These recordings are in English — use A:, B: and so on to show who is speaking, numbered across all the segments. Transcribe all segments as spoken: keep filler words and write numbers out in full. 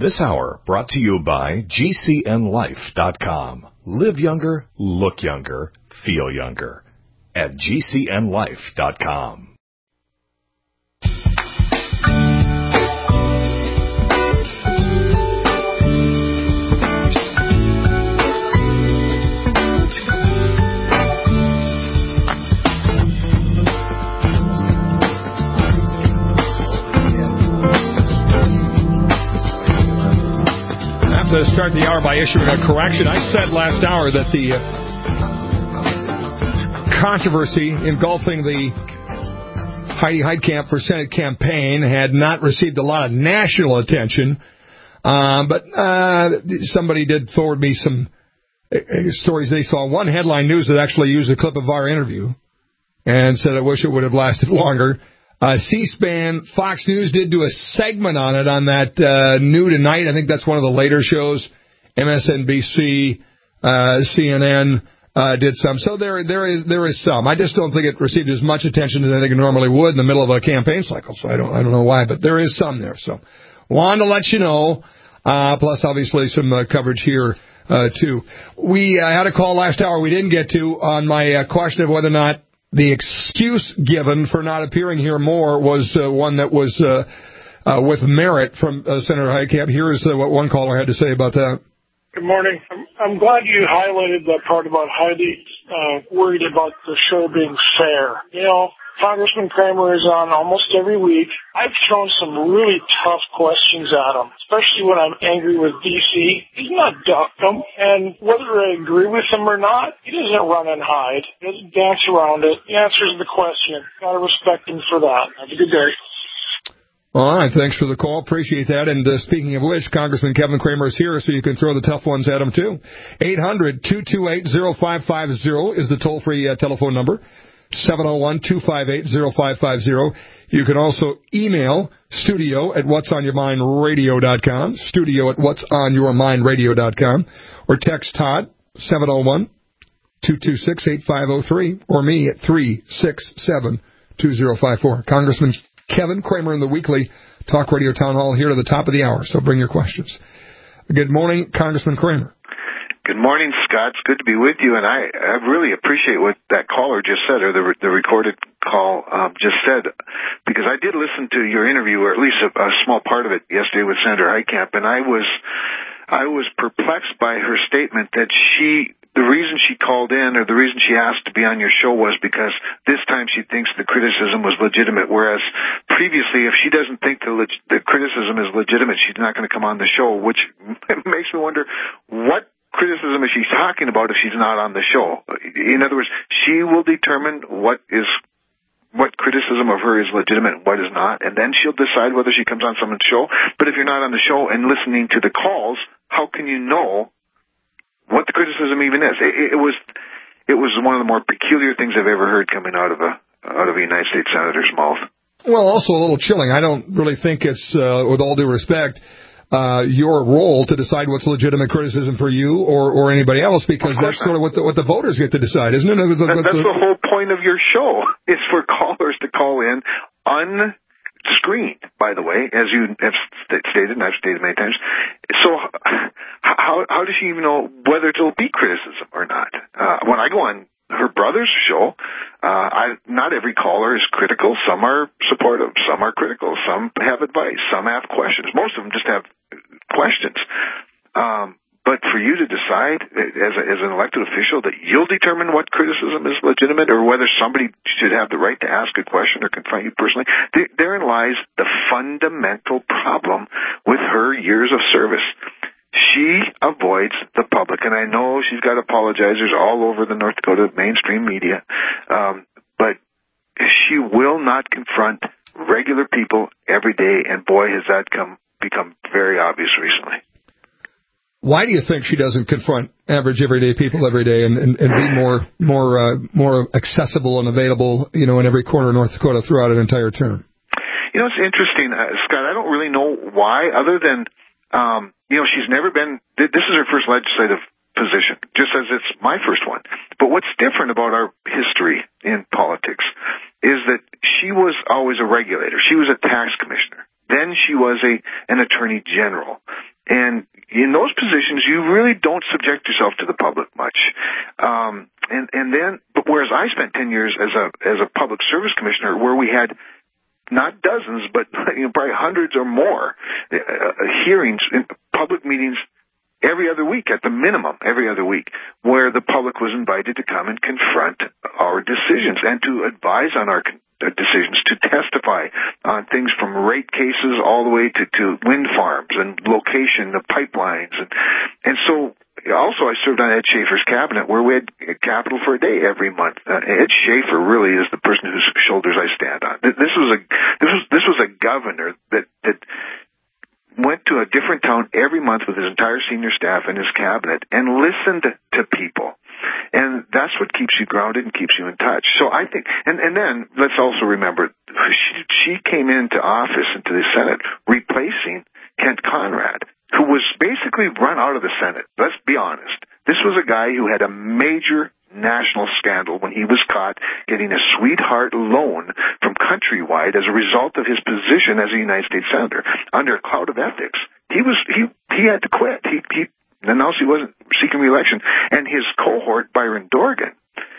A: This hour brought to you by G C N life dot com. Live younger, look younger, feel younger at G C N life dot com.
B: To start the hour by issuing a correction. I said last hour that the uh, controversy engulfing the Heidi Heitkamp for Senate campaign had not received a lot of national attention, uh, but uh, somebody did forward me some uh, stories they saw. One headline news that actually used a clip of our interview and said, I wish it would have lasted longer. Uh, C-SPAN, Fox News did do a segment on it on that uh, New Tonight. I think that's one of the later shows. M S N B C, uh, C N N uh, did some. So there, there is there is some. I just don't think it received as much attention as I think it normally would in the middle of a campaign cycle. So I don't I don't know why, but there is some there. So wanted to let you know. Uh, plus, obviously, some uh, coverage here uh, too. We uh, had a call last hour we didn't get to on my uh, question of whether or not the excuse given for not appearing here more was uh, one that was uh, uh, with merit from uh, Senator Heitkamp. Here's uh, what one caller had to say about that.
C: Good morning. I'm, I'm glad you highlighted that part about Heidi uh, worried about the show being fair. You know, Congressman Kramer is on almost every week. I've thrown some really tough questions at him, especially when I'm angry with D C. He's not ducked them, and whether I agree with him or not, he doesn't run and hide. He doesn't dance around it. He answers the question. Gotta respect him for that. Have a good day.
B: All right, thanks for the call. Appreciate that. And uh, speaking of which, Congressman Kevin Kramer is here, so you can throw the tough ones at him, too. eight hundred, two two eight, oh five five oh is the toll-free uh, telephone number. seven oh one, two five eight, oh five five oh. You can also email studio at whats on your mind radio dot com, studio at whats on your mind radio dot com, or text Todd, seven oh one, two two six, eight five oh three, or me at three six seven, two oh five four. Congressman Kevin Kramer in the weekly Talk Radio Town Hall here to the top of the hour, so bring your questions. Good morning, Congressman Kramer.
D: Good morning, Scott. It's good to be with you, and I, I really appreciate what that caller just said, or the, the recorded call um, just said, because I did listen to your interview, or at least a, a small part of it yesterday with Senator Heitkamp, and I was I was perplexed by her statement that she, the reason she called in, or the reason she asked to be on your show was because this time she thinks the criticism was legitimate, whereas previously, if she doesn't think the, leg- the criticism is legitimate, she's not going to come on the show, which makes me wonder what criticism is she talking about if she's not on the show. In other words, she will determine what is what criticism of her is legitimate and what is not, and then she'll decide whether she comes on someone's show. But if you're not on the show and listening to the calls, how can you know what the criticism even is? It, it was it was one of the more peculiar things I've ever heard coming out of a out of a United States senator's mouth.
B: Well, also a little chilling. I don't really think it's, uh, with all due respect, Uh, your role to decide what's legitimate criticism for you or, or anybody else, because that's sort of what the, what the voters get to decide, isn't it? That's,
D: that's, that's the whole point of your show, is for callers to call in unscreened, by the way, as you have stated, and I've stated many times. So how how does she even know whether it'll be criticism or not? Uh, when I go on her brother's show, uh, I, not every caller is critical. Some are supportive. Some are critical. Some have advice. Some have questions. Most of them just have questions. Um, but for you to decide as, a, as an elected official that you'll determine what criticism is legitimate or whether somebody should have the right to ask a question or confront you personally, th- therein lies the fundamental problem with her years of service. She avoids the public, and I know she's got apologizers all over the North Dakota mainstream media, um, but she will not confront regular people every day, and boy, has that come become very obvious recently.
B: Why do you think she doesn't confront average, everyday people every day and, and, and be more more uh, more accessible and available, you know, in every corner of North Dakota throughout an entire term?
D: You know, it's interesting, uh, Scott. I don't really know why, other than Um, you know, she's never been, this is her first legislative position, just as it's my first one. But what's different about our history in politics is that she was always a regulator. She was a tax commissioner. Then she was a an attorney general. And in those positions, you really don't subject yourself to the public much. Um, and, and then, but whereas I spent ten years as a, as a public service commissioner where we had not dozens, but you know, probably hundreds or more uh, hearings, in public meetings every other week, at the minimum, every other week, where the public was invited to come and confront our decisions and to advise on our decisions, to testify on things from rate cases all the way to, to wind farms and location of pipelines. And, and so also I served on Ed Schaefer's cabinet where we had capital for a day every month. Uh, Ed Schaefer really is the person whose shoulders I stand on. This was a, this was, this was a governor that, that went to a different town every month with his entire senior staff and his cabinet and listened to people. And that's what keeps you grounded and keeps you in touch. So I think, and, and then let's also remember, she, she came into office, into the Senate, replacing Kent Conrad, who was basically run out of the Senate. Let's be honest. This was a guy who had a major national scandal when he was caught getting a sweetheart loan from Countrywide as a result of his position as a United States Senator under a cloud of ethics. He was, he, he had to quit. He, he, announced he wasn't seeking re-election, and his cohort, Byron Dorgan,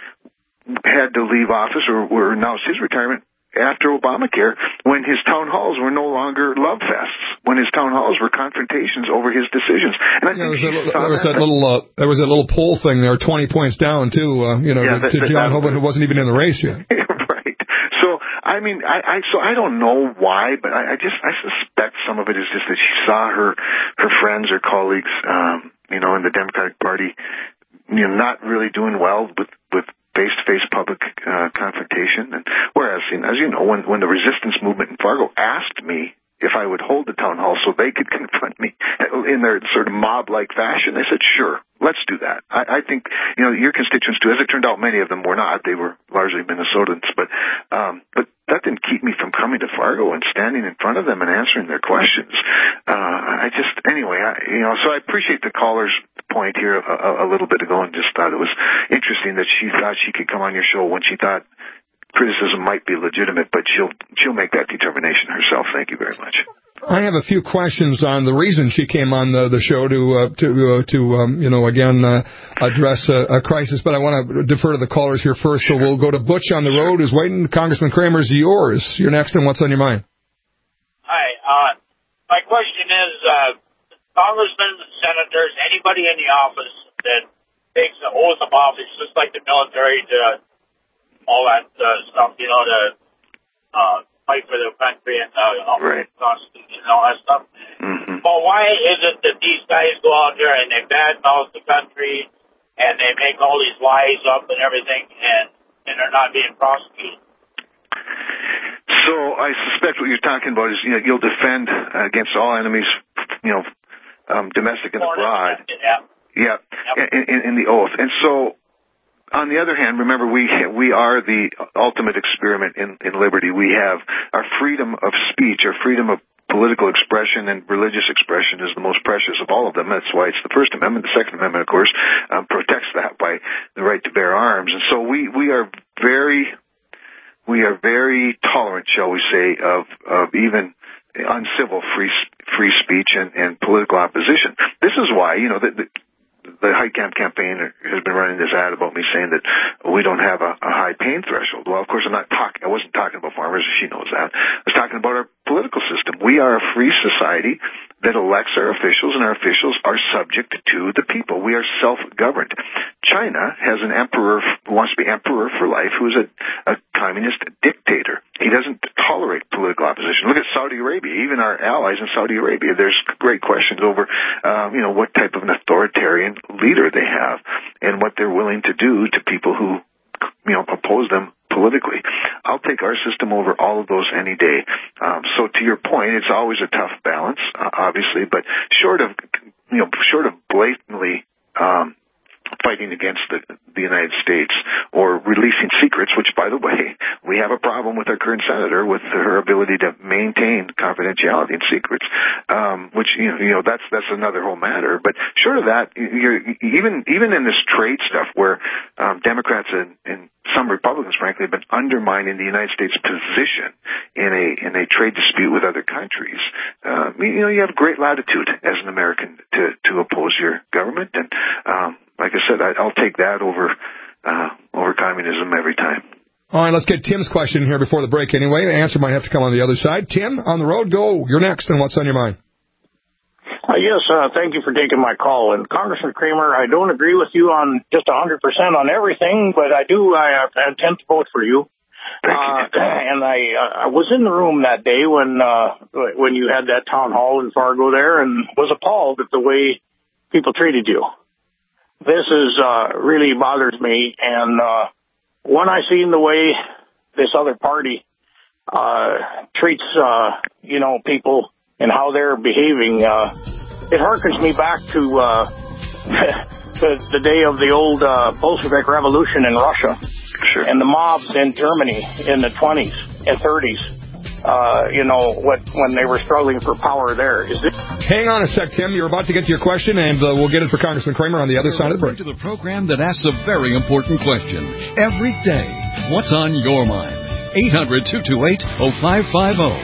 D: had to leave office or, or announce his retirement after Obamacare when his town halls were no longer love fests, when his town halls were confrontations over his decisions. And I
B: yeah,
D: think
B: there was, a, there was that, that little uh, there was that little poll thing there, twenty points down too, uh, you know,
D: yeah,
B: to,
D: that,
B: to John
D: that,
B: Hoeven, who wasn't even in the race yet.
D: Right. So I mean, I, I so I don't know why, but I, I just I suspect some of it is just that she saw her her friends or colleagues, um, you know, in the Democratic Party, you know, not really doing well with with face-to-face public uh, confrontation. And whereas, you know, as you know, when when the resistance movement in Fargo asked me if I would hold the town hall so they could confront me in their sort of mob-like fashion, I said, sure, let's do that. I, I think, you know, your constituents too. As it turned out, many of them were not. They were largely Minnesotans. But um, but that didn't keep me from coming to Fargo and standing in front of them and answering their questions. Uh, I just, anyway, I, you know, so I appreciate the caller's point here a, a little bit ago and just thought it was interesting that she thought she could come on your show when she thought criticism might be legitimate, but she'll she'll make that determination herself. Thank you very much.
B: I have a few questions on the reason she came on the, the show to uh, to uh, to um, you know again uh, address a, a crisis, but I want to defer to the callers here first. So we'll go to Butch on the road, who's waiting. Congressman Kramer's yours. You're next, and what's on your mind?
E: Hi. Uh, my question is, uh, congressmen, senators, anybody in the office that takes the oath of office, just like the military, to all that uh, stuff, you know, to uh, fight for the country and uh,
D: right.
E: Constitution and all that stuff.
D: Mm-hmm.
E: But why is it that these guys go out there and they badmouth the country and they make all these lies up and everything, and, and they're not being prosecuted?
D: So I suspect what you're talking about is, you know, you'll defend uh, against all enemies, you know, um, domestic and abroad.
E: Yeah.
D: Yeah,
E: yep.
D: in, in, in the oath. And so, on the other hand, remember, we we are the ultimate experiment in, in liberty. We have our freedom of speech, our freedom of political expression and religious expression is the most precious of all of them. That's why it's the First Amendment. The Second Amendment, of course, um, protects that by the right to bear arms. And so we, we are very we are very tolerant, shall we say, of of even uncivil free free speech and, and political opposition. This is why, you know, the, the The Heitkamp campaign has been running this ad about me saying that we don't have a, a high pain threshold. Well, of course, I'm not talking. I wasn't talking about farmers. She knows that. I was talking about our political system. We are a free society that elects our officials, and our officials are subject to the people. We are self-governed. China has an emperor who wants to be emperor for life, who is a, a communist dictator. He doesn't tolerate political opposition. Look at Saudi Arabia. Even our allies in Saudi Arabia, there's great questions over, um, you know, what type of an authoritarian leader they have and what they're willing to do to people who, you know, oppose them politically. I'll take our system over all of those any day. Um, so to your point, it's always a tough balance, uh, obviously, but short of, you know, short of blatantly um, fighting against the, the United States or releasing secrets, which, by the way, we have a problem with our current senator with her ability to maintain confidentiality and secrets, um, which, you know, you know, that's, that's another whole matter. But short of that, you're, even, even in this trade stuff where, um, Democrats and, and some Republicans, frankly, have been undermining the United States position in a, in a trade dispute with other countries, uh, you know, you have great latitude as an American to, to oppose your government. And, um, like I said, I, I'll take that over, uh, over communism every time.
B: All right, let's get Tim's question here before the break anyway. The answer might have to come on the other side. Tim, on the road, go. You're next, and what's on your mind?
F: Uh, yes, uh, thank you for taking my call. And Congressman Kramer, I don't agree with you on just one hundred percent on everything, but I do, I, I intend to vote for you. Uh, and I, uh, I was in the room that day when, uh, when you had that town hall in Fargo there and was appalled at the way people treated you. This is, uh, really bothers me. And, uh, when I seen the way this other party, uh, treats, uh, you know, people and how they're behaving, uh, it harkens me back to, uh, the, the day of the old, uh, Bolshevik Revolution in Russia.
D: Sure.
F: And the mobs in Germany in the twenties and thirties, uh, you know, what, when they were struggling for power there. Is it?
B: Hang on a sec, Tim. You're about to get to your question, and uh, we'll get it for Congressman Kramer on the other side of the break.
G: To the program that asks a very important question every day. What's on your mind? eight hundred, two two eight, oh five five oh.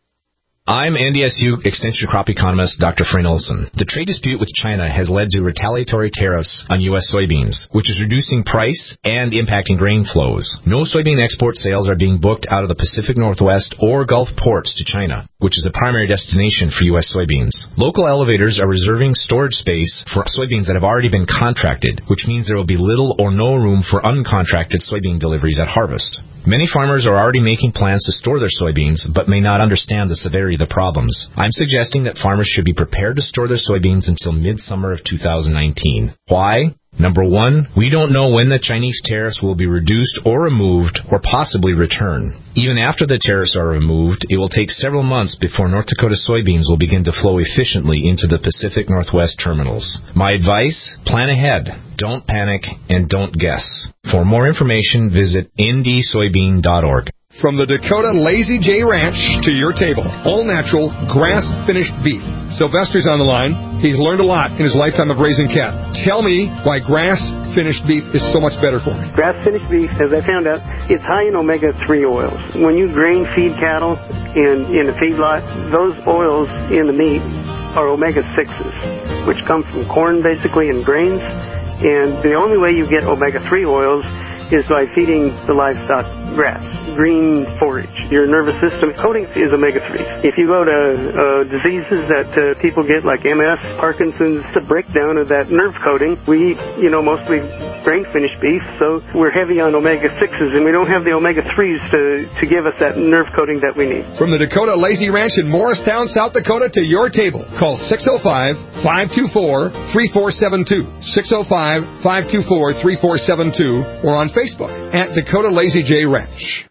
H: I'm N D S U Extension Crop Economist Doctor Frayne Olson. The trade dispute with China has led to retaliatory tariffs on U S soybeans, which is reducing price and impacting grain flows. No soybean export sales are being booked out of the Pacific Northwest or Gulf ports to China, which is the primary destination for U S soybeans. Local elevators are reserving storage space for soybeans that have already been contracted, which means there will be little or no room for uncontracted soybean deliveries at harvest. Many farmers are already making plans to store their soybeans, but may not understand the severity of the problems. I'm suggesting that farmers should be prepared to store their soybeans until midsummer of two thousand nineteen. Why? Number one, we don't know when the Chinese tariffs will be reduced or removed or possibly return. Even after the tariffs are removed, it will take several months before North Dakota soybeans will begin to flow efficiently into the Pacific Northwest terminals. My advice, plan ahead, don't panic, and don't guess. For more information, visit N D soybean dot org.
B: From the Dakota Lazy J Ranch to your table, all-natural, grass-finished beef. Sylvester's on the line. He's learned a lot in his lifetime of raising cattle. Tell me why grass-finished beef is so much better for me.
I: Grass-finished beef, as I found out, it's high in omega three oils. When you grain feed cattle in, in a feedlot, those oils in the meat are omega sixes, which come from corn, basically, and grains. And the only way you get omega three oils is by feeding the livestock grass, green forage. Your nervous system coating is omega three. If you go to uh, diseases that uh, people get like M S, Parkinson's, the breakdown of that nerve coating, we, you know, mostly grain-finished beef, so we're heavy on omega sixes, and we don't have the omega threes to, to give us that nerve coating that we need.
B: From the Dakota Lazy Ranch in Morristown, South Dakota to your table, call six oh five, five two four, three four seven two, six oh five, five two four, three four seven two, or on Facebook at Dakota Lazy J Ranch.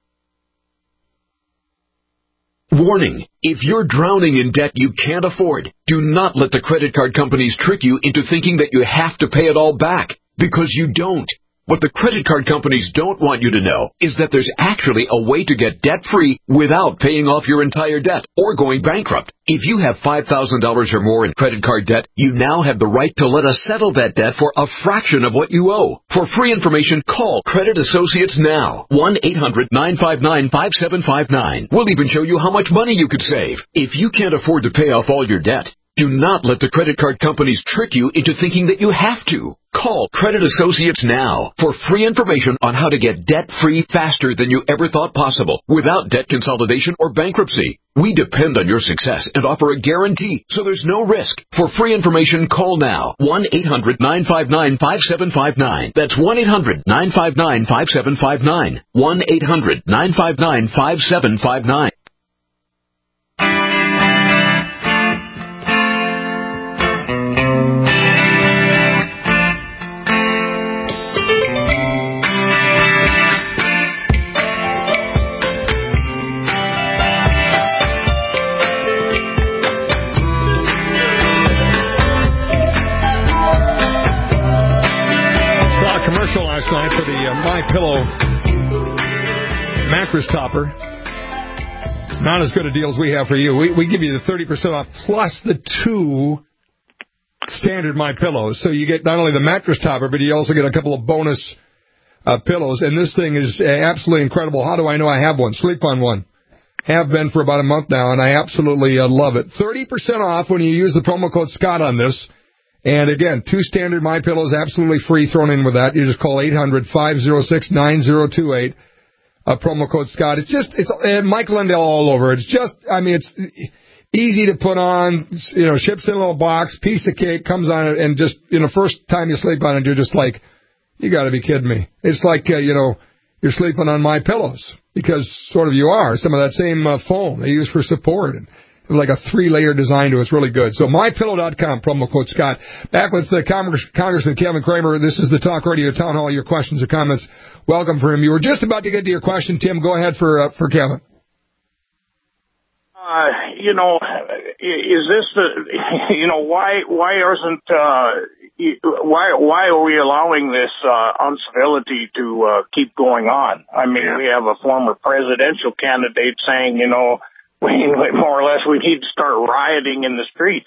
J: Warning. If you're drowning in debt you can't afford, do not let the credit card companies trick you into thinking that you have to pay it all back, because you don't. What the credit card companies don't want you to know is that there's actually a way to get debt-free without paying off your entire debt or going bankrupt. If you have five thousand dollars or more in credit card debt, you now have the right to let us settle that debt for a fraction of what you owe. For free information, call Credit Associates now. one eight hundred, nine five nine, five seven five nine. We'll even show you how much money you could save. If you can't afford to pay off all your debt, do not let the credit card companies trick you into thinking that you have to. Call Credit Associates now for free information on how to get debt-free faster than you ever thought possible without debt consolidation or bankruptcy. We depend on your success and offer a guarantee, so there's no risk. For free information, call now. one eight hundred, nine five nine, five seven five nine. That's one eight hundred, nine five nine, five seven five nine. one eight hundred, nine five nine, five seven five nine.
B: commercial last night for the uh, My Pillow mattress topper. Not as good a deal as we have for you. We we give you the thirty percent off plus the two standard My Pillows. So you get not only the mattress topper, but you also get a couple of bonus uh, pillows. And this thing is absolutely incredible. How do I know I have one? Sleep on one. Have been for about a month now, and I absolutely uh, love it. thirty percent off when you use the promo code Scott on this. And again, two standard My Pillows absolutely free thrown in with that. You just call eight hundred, five oh six, nine oh two eight. Uh, promo code Scott. It's just, it's uh, Mike Lindell all over. It's just, I mean, it's easy to put on, you know, ships in a little box, piece of cake, comes on it, and just, you know, first time you sleep on it, you're just like, you got to be kidding me. It's like, uh, you know, you're sleeping on My Pillows, because sort of you are. Some of that same uh, foam they use for support, and like a three-layer design to it. It's really good. So my pillow dot com, promo code Scott. Back with uh, Congress, Congressman Kevin Cramer. This is the Talk Radio Town Hall. Your questions or comments, welcome for him. You were just about to get to your question, Tim. Go ahead for uh, for Kevin.
F: Uh, you know, is this the, you know, why why isn't uh, why why are we allowing this uh, uncivility to uh, keep going on? I mean, we have a former presidential candidate saying, you know, we more or less we need to start rioting in the streets.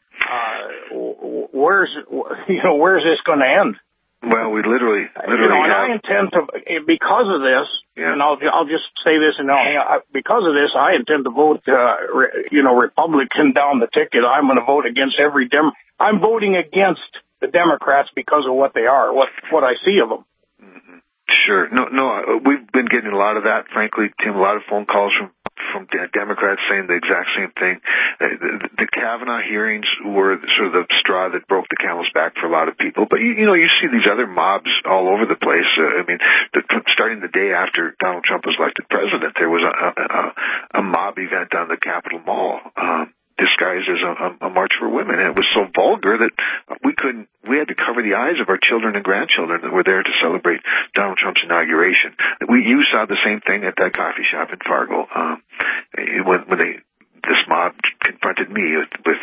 F: Uh, where's you know where's this going to end?
D: Well, we literally, literally
F: you know, and
D: have...
F: I intend to, because of this, yeah. and I'll I'll just say this, and I'll, because of this, I intend to vote, uh, re, you know, Republican down the ticket. I'm going to vote against every Dem. I'm voting against the Democrats because of what they are, what what I see of them.
D: Mm-hmm. Sure, no, no, we've been getting a lot of that, frankly, Tim. A lot of phone calls from. from Democrats saying the exact same thing. The, the Kavanaugh hearings were sort of the straw that broke the camel's back for a lot of people. But, you, you know, you see these other mobs all over the place. Uh, I mean, the, starting the day after Donald Trump was elected president, there was a, a, a mob event on the Capitol Mall. Um, disguised as a, a march for women. And it was so vulgar that we couldn't, we had to cover the eyes of our children and grandchildren that were there to celebrate Donald Trump's inauguration. We, you saw the same thing at that coffee shop in Fargo. Um, when, when they, this mob confronted me with, with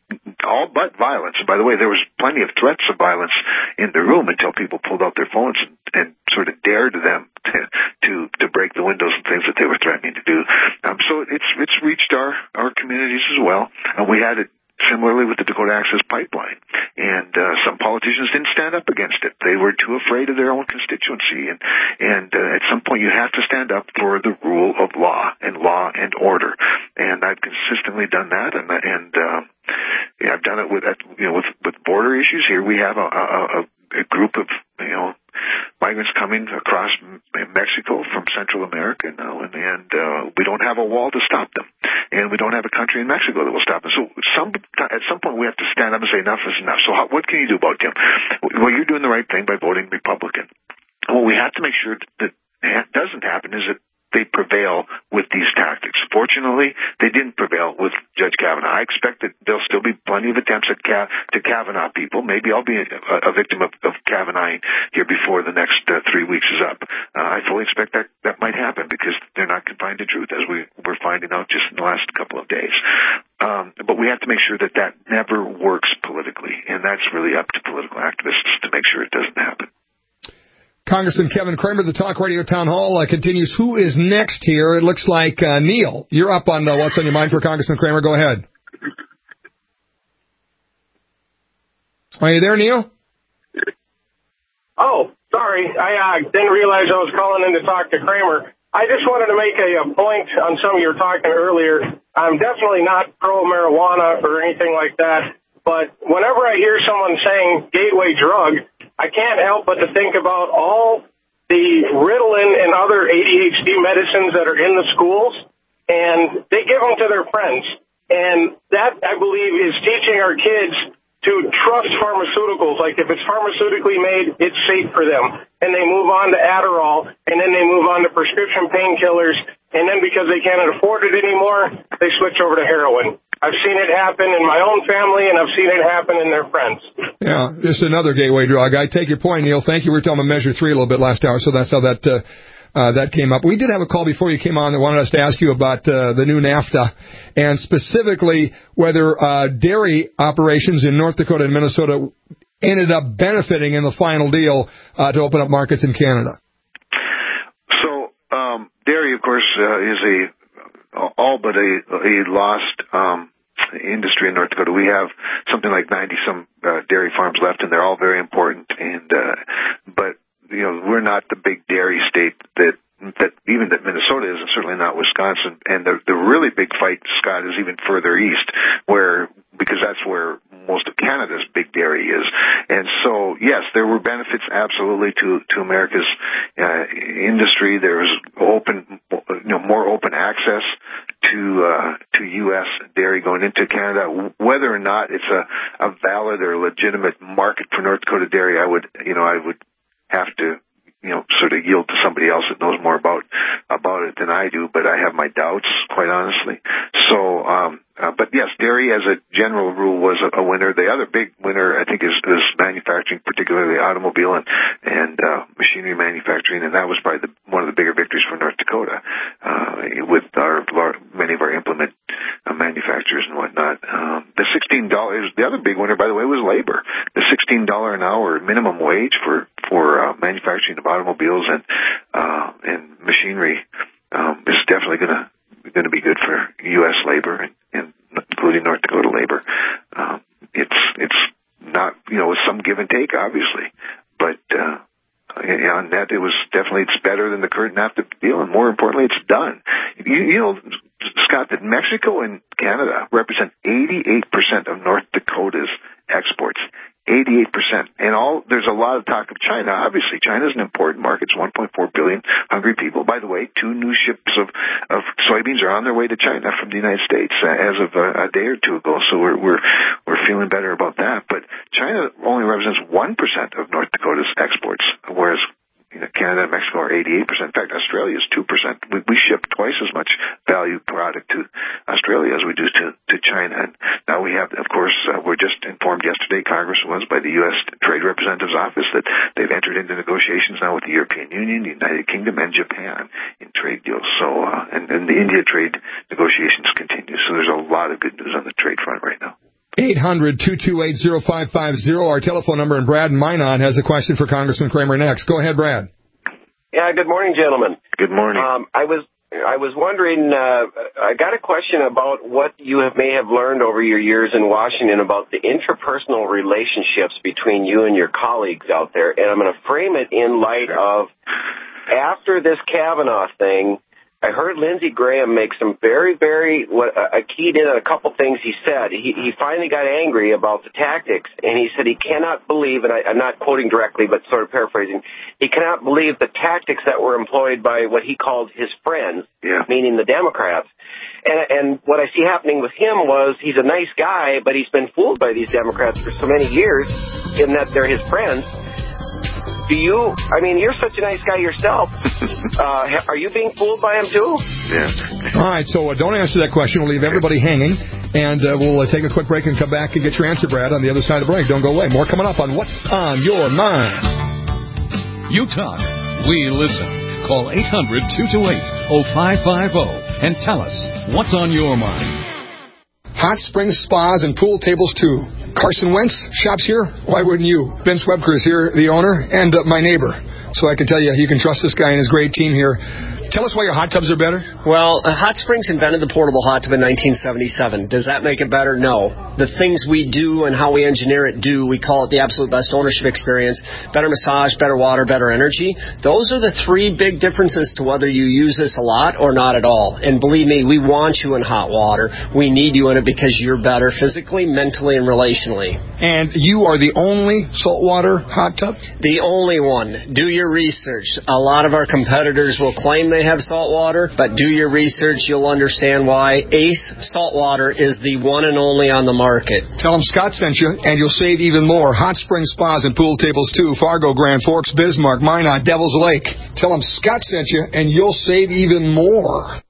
D: all but violence. And by the way, there was plenty of threats of violence in the room until people pulled out their phones and, and sort of dared them to, to to break the windows and things that they were threatening to do. Um, so it's it's reached our our communities as well. And we had it similarly with the Dakota Access Pipeline. And uh, some politicians didn't stand up against it. They were too afraid of their own constituency. And, and uh, at some point you have to stand up for the rule of law and law and order. And I've consistently done that. And, and uh, yeah, I've done it with, you know, with, with border issues. Here we have a, a, a group of, you know, migrants coming across Mexico from Central America now, and, and uh, we don't have a wall to stop them, and we don't have a country in Mexico that will stop them. So some, at some point we have to stand up and say enough is enough. So how, what can you do about them? Well, you're doing the right thing by voting Republican. And what we have to make sure that, that doesn't happen is that they prevail with these tactics. Fortunately, they didn't prevail with Judge Kavanaugh. I expect that there'll still be plenty of attempts at Ka- to Kavanaugh people. Maybe I'll be a, a victim of, of Kavanaugh here before the next uh, three weeks is up. Uh, I fully expect that that might happen because they're not confined to truth, as we, we're finding out just in the last couple of days. Um, but we have to make sure that that never works politically, and that's really up to political activists to make sure it doesn't happen.
B: Congressman Kevin Cramer, the Talk Radio Town Hall uh, continues. Who is next here? It looks like uh, Neil. You're up on uh, What's on Your Mind for Congressman Cramer. Go ahead. Are you there, Neil?
K: Oh, sorry. I uh, didn't realize I was calling in to talk to Cramer. I just wanted to make a, a point on something you were talking earlier. I'm definitely not pro-marijuana or anything like that, but whenever I hear someone saying gateway drug, I can't help but to think about all the Ritalin and other A D H D medicines that are in the schools, and they give them to their friends. And that, I believe, is teaching our kids to trust pharmaceuticals. Like if it's pharmaceutically made, it's safe for them. And they move on to Adderall, and then they move on to prescription painkillers, and then because they can't afford it anymore, they switch over to heroin. I've seen it happen in my own family, and I've seen it happen in their friends.
B: Yeah, just another gateway drug. I take your point, Neil. Thank you. We were talking about Measure three a little bit last hour, so that's how that uh, uh, that came up. We did have a call before you came on that wanted us to ask you about uh, the new NAFTA, and specifically whether uh, dairy operations in North Dakota and Minnesota ended up benefiting in the final deal uh, to open up markets in Canada?
D: So um, dairy, of course, uh, is a all but a, a lost um, industry in North Dakota. We have something like ninety some uh, dairy farms left, and they're all very important. And uh, but you know, we're not the big dairy state that. that even that Minnesota is, and certainly not Wisconsin. And the the really big fight, Scott, is even further east, where because that's where most of Canada's big dairy is. And so, yes, there were benefits absolutely to to America's uh, industry. There was open, you know, more open access to uh, to U S dairy going into Canada. Whether or not it's a, a valid or legitimate market for North Dakota dairy, I would, you know, I would have to. you know, sort of yield to somebody else that knows more about about it than I do, but I have my doubts, quite honestly. So, um, uh, but yes, dairy as a general rule was a, a winner. The other big winner, I think, is, is manufacturing, particularly automobile and, and uh, machinery manufacturing, and that was probably the, one of the bigger victories for North Dakota uh, with our many of our implement uh, manufacturers and whatnot. Um, the sixteen dollars, the other big winner, by the way, was labor. The sixteen dollars an hour minimum wage for for uh, manufacturing of automobiles and uh, and machinery um, is definitely going to going to be good for U S labor and, and including North Dakota labor. Um, it's it's not, you know, with some give and take, obviously, but uh, on that it was definitely it's better than the current NAFTA deal, and more importantly, it's done. You, you know, Scott, that Mexico and Canada represent eighty-eight percent of North Dakota's exports. eighty-eight percent. And all, there's a lot of talk of China. Obviously, China's an important market. It's one point four billion hungry people. By the way, two new ships of, of soybeans are on their way to China from the United States uh, as of a, a day or two ago. So we're, we're, we're feeling better about that. But China only represents one percent of North Dakota's exports, whereas you know, Canada and Mexico are eighty-eight percent. In fact, Australia is two percent. We, we ship twice as much value product to Australia as we do to, to China. And now we have, of course, uh, we're just informed yesterday, Congress was by the U S Trade Representative's Office, that they've entered into negotiations now with the European Union, the United Kingdom, and Japan in trade deals. So, uh, and, and the India trade negotiations continue. So there's a lot of good news on the trade front right now.
B: eight hundred, two two eight, oh five five oh, our telephone number, and Brad in Minot has a question for Congressman Kramer next. Go ahead, Brad.
L: Yeah, good morning, gentlemen.
D: Good morning.
L: Um, I was I was wondering, uh, I got a question about what you have, may have learned over your years in Washington about the interpersonal relationships between you and your colleagues out there, and I'm going to frame it in light of after this Kavanaugh thing, I heard Lindsey Graham make some very, very, what I keyed in on a couple things he said. He, he finally got angry about the tactics, and he said he cannot believe, and I, I'm not quoting directly, but sort of paraphrasing, he cannot believe the tactics that were employed by what he called his friends,
D: yeah.
L: meaning the Democrats. And, and what I see happening with him was he's a nice guy, but he's been fooled by these Democrats for so many years in that they're his friends. Do you, I mean, you're such a nice guy yourself. Uh, are you being fooled by him, too?
D: Yeah.
B: All right, so uh, don't answer that question. We'll leave everybody hanging, and uh, we'll uh, take a quick break and come back and get your answer, Brad, on the other side of the break. Don't go away. More coming up on What's on Your Mind.
G: You talk, we listen. Call eight hundred, two two eight, oh five five oh and tell us what's on your mind.
B: Hot Springs Spas and Pool Tables, too. Carson Wentz shops here. Why wouldn't you? Vince Webker is here, the owner, and uh, my neighbor. So I can tell you, you can trust this guy and his great team here. Tell us why your hot tubs are better.
M: Well, uh, Hot Springs invented the portable hot tub in nineteen seventy-seven. Does that make it better? No. The things we do and how we engineer it do, we call it the absolute best ownership experience. Better massage, better water, better energy. Those are the three big differences to whether you use this a lot or not at all. And believe me, we want you in hot water. We need you in it because you're better physically, mentally, and relationally.
B: And you are the only saltwater hot tub?
M: The only one. Do your research. A lot of our competitors will claim they have salt water, but do your research. You'll understand why. Ace Saltwater is the one and only on the market.
B: Tell them Scott sent you, and you'll save even more. Hot Springs Spas and Pool Tables, too. Fargo, Grand Forks, Bismarck, Minot, Devil's Lake. Tell them Scott sent you, and you'll save even more.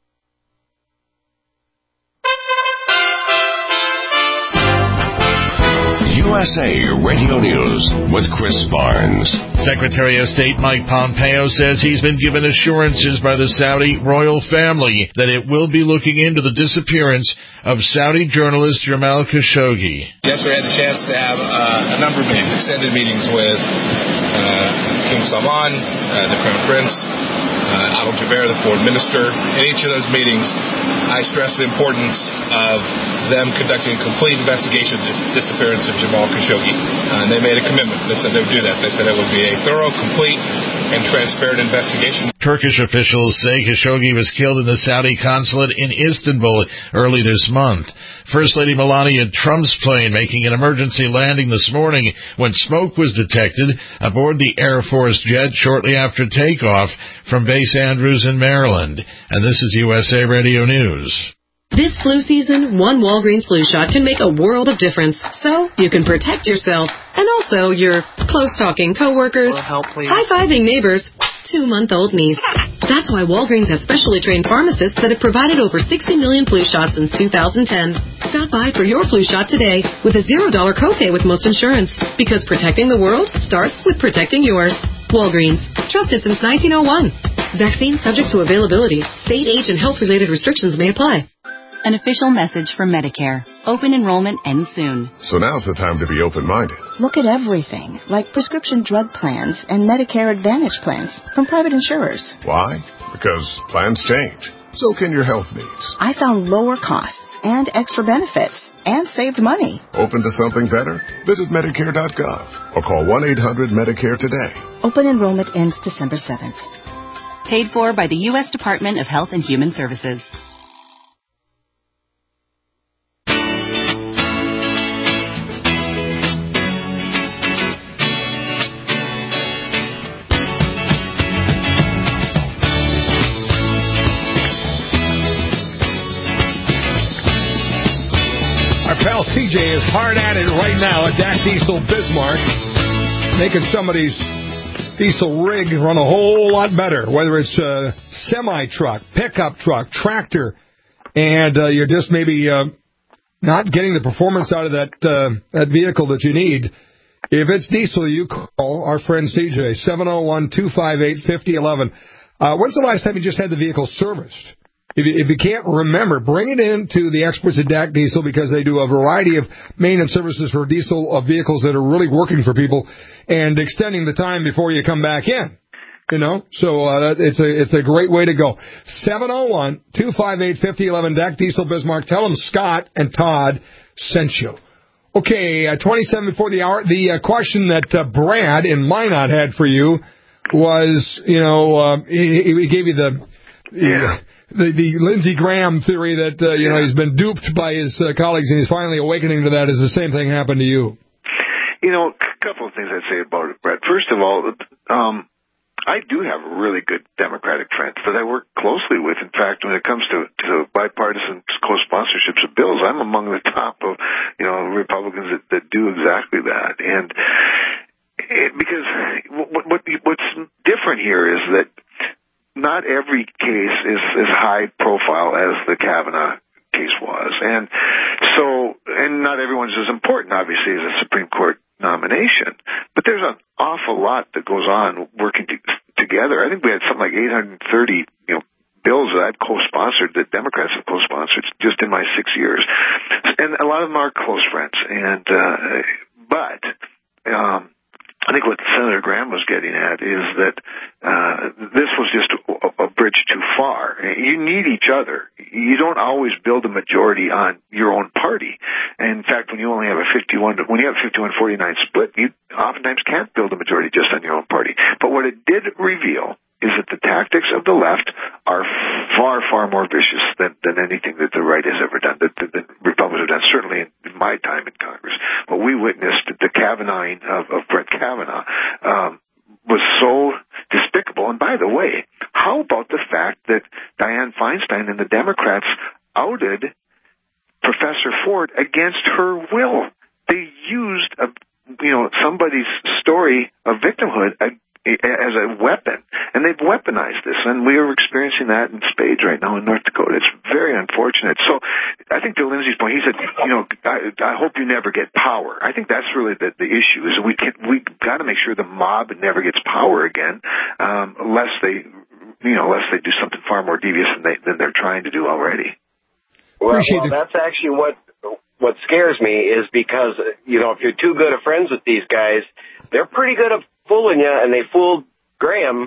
A: U S A Radio News with Chris Barnes.
N: Secretary of State Mike Pompeo says he's been given assurances by the Saudi royal family that it will be looking into the disappearance of Saudi journalist Jamal Khashoggi.
O: Yesterday I had the chance to have uh, a number of meetings, extended meetings with uh, King Salman, uh, the Crown Prince, uh, Adel Jaber, the foreign minister. In each of those meetings, I stressed the importance of them conducting a complete investigation of the disappearance of Jamal Khashoggi. Uh, and they made a commitment. They said they would do that. They said it would be a thorough, complete, and transparent investigation.
N: Turkish officials say Khashoggi was killed in the Saudi consulate in Istanbul early this month. First Lady Melania Trump's plane making an emergency landing this morning when smoke was detected aboard the Air Force jet shortly after takeoff from Base Andrews in Maryland. And this is U S A Radio News.
P: This flu season, one Walgreens flu shot can make a world of difference. So you can protect yourself and also your close-talking coworkers, high-fiving neighbors, two-month-old niece. That's why Walgreens has specially trained pharmacists that have provided over sixty million flu shots since two thousand ten. Stop by for your flu shot today with a zero dollar copay with most insurance. Because protecting the world starts with protecting yours. Walgreens. Trusted since nineteen oh one. Vaccine subject to availability. State, age, and health-related restrictions may apply.
Q: An official message from Medicare. Open enrollment ends soon.
R: So now's the time to be open-minded.
S: Look at everything, like prescription drug plans and Medicare Advantage plans from private insurers.
R: Why? Because plans change. So can your health needs.
S: I found lower costs and extra benefits and saved money.
R: Open to something better? Visit Medicare dot gov or call one eight hundred Medicare today.
S: Open enrollment ends December seventh.
Q: Paid for by the U S Department of Health and Human Services.
B: Pal C J is hard at it right now at D A C Diesel Bismarck, making somebody's diesel rig run a whole lot better, whether it's a semi-truck, pickup truck, tractor, and uh, you're just maybe uh, not getting the performance out of that uh, that vehicle that you need. If it's diesel, you call our friend C J, seven oh one, two five eight, five oh one one. Uh, when's the last time you just had the vehicle serviced? If you, if you can't remember, bring it in to the experts at D A C Diesel because they do a variety of maintenance services for diesel uh, vehicles that are really working for people and extending the time before you come back in. You know, so uh, it's a it's a great way to go. seven oh one, two five eight, five oh one one, D A C Diesel Bismarck. Tell them Scott and Todd sent you. Okay, uh, twenty-seven before the hour. The uh, question that uh, Brad in Minot had for you was, you know, uh, he, he gave you the...
D: Yeah.
B: The, the Lindsey Graham theory that, uh, you yeah. know, he's been duped by his uh, colleagues and he's finally awakening to that. Is the same thing happened to you?
D: You know, a couple of things I'd say about it, Brett. First of all, um, I do have really good Democratic friends that I work closely with. In fact, when it comes to, to bipartisan co-sponsorships of bills, I'm among the top of, you know, Republicans that, that do exactly that. And it, because what, what what's different here is that not every case is as high profile as the Kavanaugh case was. And so, and not everyone's as important, obviously, as a Supreme Court nomination. But there's an awful lot that goes on working to, together. I think we had something like eight hundred thirty, you know, bills that I've co-sponsored, that Democrats have co-sponsored just in my six years. And a lot of them are close friends. And, uh, but, um, I think what Senator Graham was getting at is that uh, this was just a, a bridge too far. You need each other. You don't always build a majority on your own party. And in fact, when you only have a fifty-one, when you have a fifty-one forty-nine split, you oftentimes can't build a majority just on your own party. But what it did reveal is that the tactics of the left are far, far more vicious than, than anything that the right has ever done, that the, the Republicans have done, certainly in my time in Congress. What we witnessed, the Kavanaughing of, of Brett Kavanaugh, um, was so despicable. And by the way, how about the fact that Dianne Feinstein and the Democrats outed Professor Ford against her will? They used, a, you know, somebody's story of victimhood as a weapon, and they've weaponized this. and we are experiencing that in spades right now in North Dakota. It's very unfortunate. So I think to Lindsay's point, he said, you know, I, I hope you never get power. I think that's really the, the issue, is we can, we got to make sure the mob never gets power again, um, unless they, you know, unless they do something far more devious than, they, than they're trying to do already.
L: Well, well that's actually what what scares me, is because, you know, if you're too good of friends with these guys, they're pretty good at fooling you, and they fooled Graham.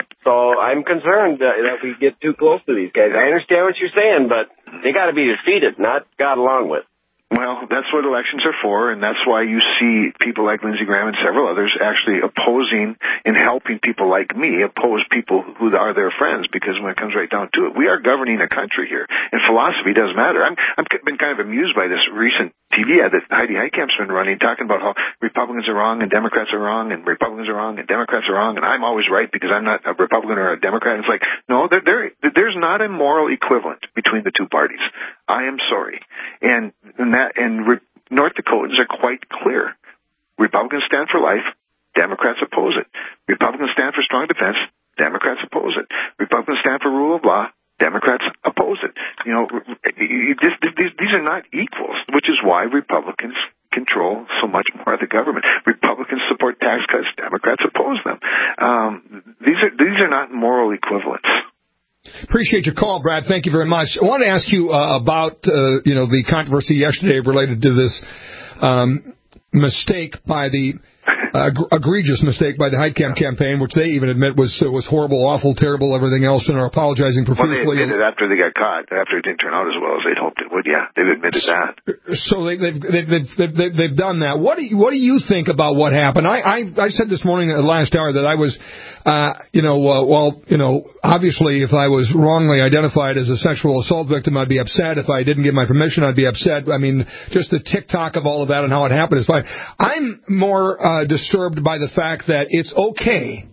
L: So I'm concerned that, that we get too close to these guys. I understand what you're saying, but they got to be defeated, not got along with.
D: Well, that's what elections are for, and that's why you see people like Lindsey Graham and several others actually opposing and helping people like me oppose people who are their friends, because when it comes right down to it, we are governing a country here, and philosophy does matter. I'm, I've been kind of amused by this recent T V ad that Heidi Heitkamp's been running, talking about how Republicans are wrong and Democrats are wrong, and Republicans are wrong and Democrats are wrong, and I'm always right because I'm not a Republican or a Democrat. And it's like, no, there, there, there's not a moral equivalent between the two parties. I am sorry. And, and that, and re- North Dakotans are quite clear. Republicans stand for life. Democrats oppose it. Republicans stand for strong defense. Democrats oppose it. Republicans stand for rule of law. Democrats oppose it. You know, this, these, these are not equals, which is why Republicans control so much more of the government. Republicans support tax cuts. Democrats oppose them. Um, these are these are not moral equivalents.
B: Appreciate your call, Brad. Thank you very much. I want to ask you uh, about uh, you know the controversy yesterday related to this um, mistake by the uh, egregious mistake by the Heitkamp campaign, which they even admit was uh, was horrible, awful, terrible, everything else, and are apologizing profusely.
D: Well, they admitted after they got caught, after it didn't turn out as well as they'd hoped it would. Yeah, they've admitted that.
B: So they, they've, they've they've they've they've done that. What do you, what do you think about what happened? I I, I said this morning at the last hour that I was, uh, you know, uh, well, you know, obviously if I was wrongly identified as a sexual assault victim, I'd be upset. If I didn't get my permission, I'd be upset. I mean, just the tick-tock of all of that and how it happened is fine. I'm more uh, disturbed by the fact that it's okay